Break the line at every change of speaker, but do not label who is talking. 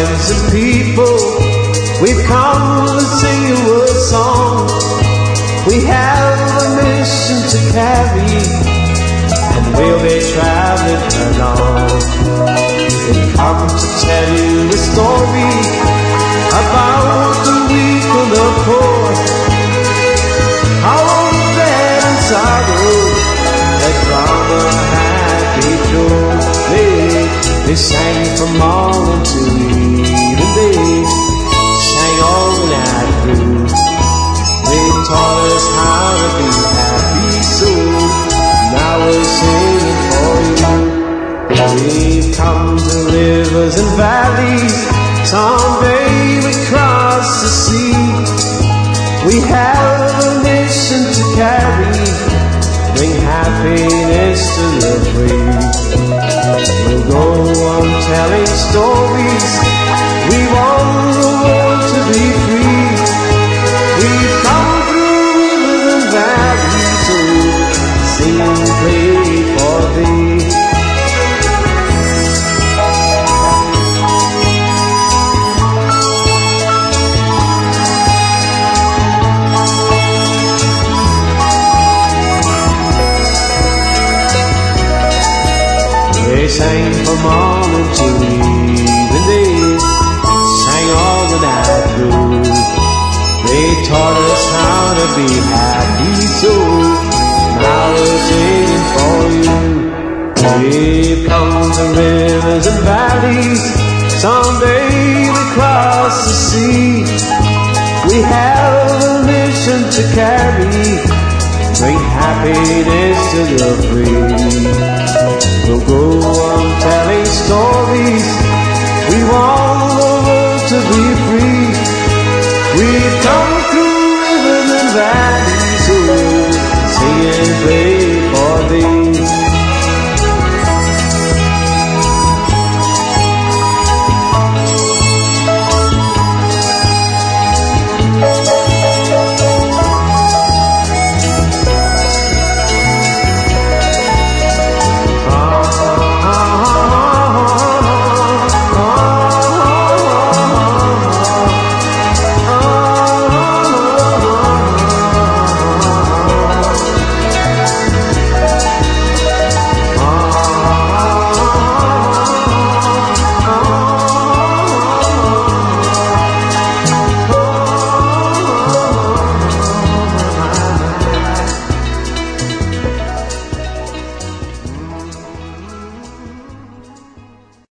friends and people, we've come to sing you a song. We have a mission to carry, and we'll be traveling along. We've come to tell you a story about the weak and the poor, how all the bad and sorrow that brought a happy joy. They sang from morning to even day, sang all the night through. They taught us how to be happy, so now we're singing for you. We've come to rivers and valleys, someday we cross the sea. We have a mission to carry, bring happiness to the free. We'll go on telling stories, we want the world to be free. We've come through rivers and valleys, so sing and play for thee. They sang from morning to even day, sang all the night through. They taught us how to be happy, so now we're singing for you. We've come to rivers and valleys, someday we cross the sea. We have a mission to carry, bring happiness to the free. We'll go on telling stories, we want the world to be free. We've come through rivers and valleys, so sing and play